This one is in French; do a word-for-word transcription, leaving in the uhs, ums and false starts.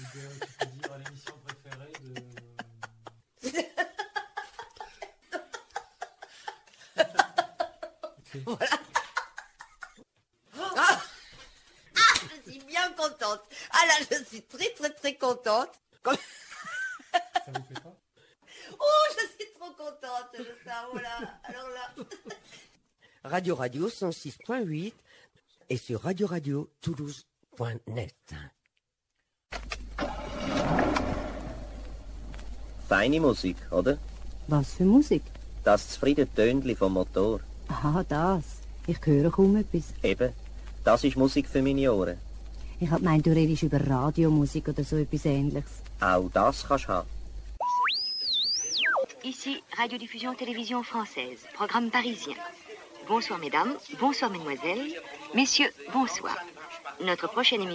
peux, tu peux dire l'émission préférée de... Voilà. Ah, ah, je suis bien contente. Ah là, je suis très très très contente. Comme... Ça vous fait pas? Oh, je suis trop contente de ça. Voilà. Alors là. Radio Radio cent six point huit et sur radio radio toulouse point net. Feine Musik, oder? Was für Musik? Das zufriedene Tönli vom Motor. Ah, das. Ich höre kaum etwas. Eben, das ist Musik für meine Ohren. Ich hab gemeint, du redest über Radiomusik oder so etwas Ähnliches. Auch das kannst du haben. Ici, Radiodiffusion Télévision Française, programme parisien. Bonsoir mesdames, bonsoir mesdemoiselles, messieurs, bonsoir. Notre prochaine émission